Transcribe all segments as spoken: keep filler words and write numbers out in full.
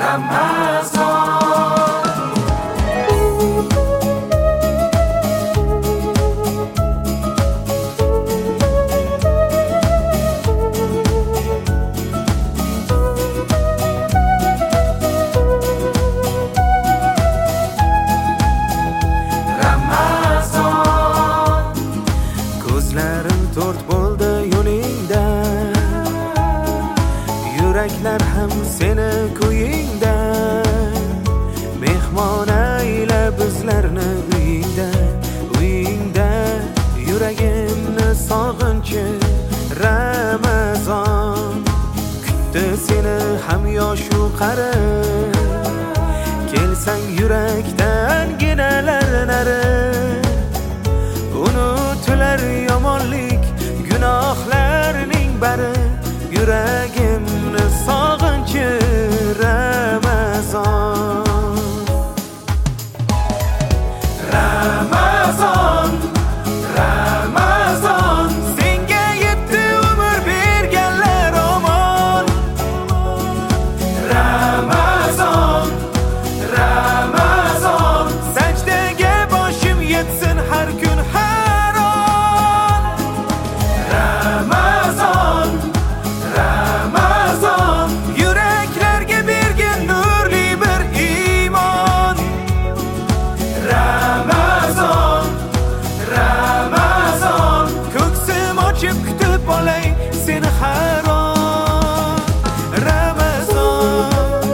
Ko'zlarim to'rt bo'ldi yo'lingda, yuraklar ham seni ko'yingda. Mehmon ayla bizlarni uyingda, uyingda. Yuragimni sog'inchi Ramazon kutdi seni ham yoshu qari. Kelsang yurakdan ginalar nari, unutilar yomonlik gunohlarning bari. Yuragimni sog'inchi Ramazon. Ramazon, Ramazon, senga yetti umr berganlar omon. Ramazon, Ramazon, sajdaga boshim yetsin har kun har on. Ramazon, Ramazon, yuraklarga bergan nurli bir iymon. Ramazon, Ramazon, ko'ksim ochib kutib olay seni har on. Ramazon.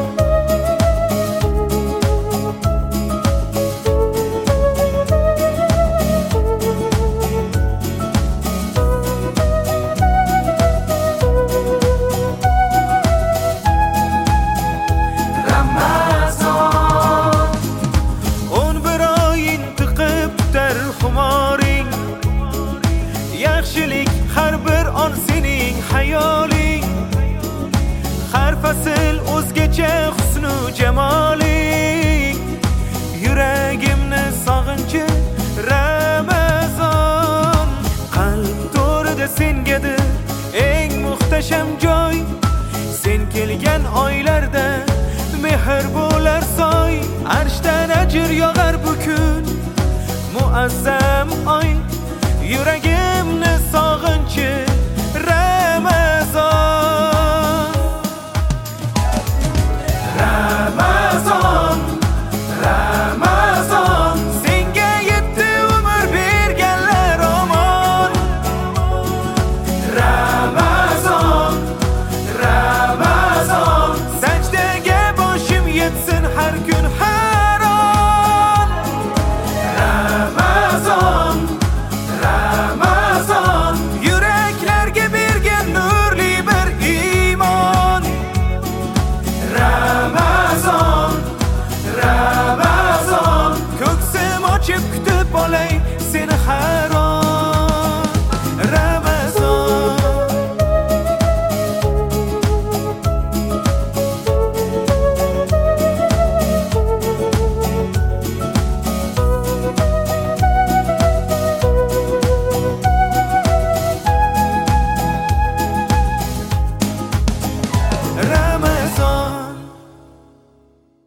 Yaxshilik har bir on sening hayoling, har fasl o'zgacha husnu jamoling. Yuragimni sog'inchi Ramazon, qalb to'rida sengadir eng muhtasham joy. Sen kelgan oylarda mehr bo'lar soy, arshdan ajr yog'ar bu kun muazzam oy. Yuragimni sog'inchi Ramazon. Ramazon, Ramazon, senga yetti umr berganlar omon. Ramazon, Ramazon, sajdaga boshim yetsin har kun har on. Ramazon, Ramazon, yuraklarga bergan nurli bir iymon. Ramazon, Ramazon, ko'ksim ochib kutib olay seni har on. Ramazon. Ramazon.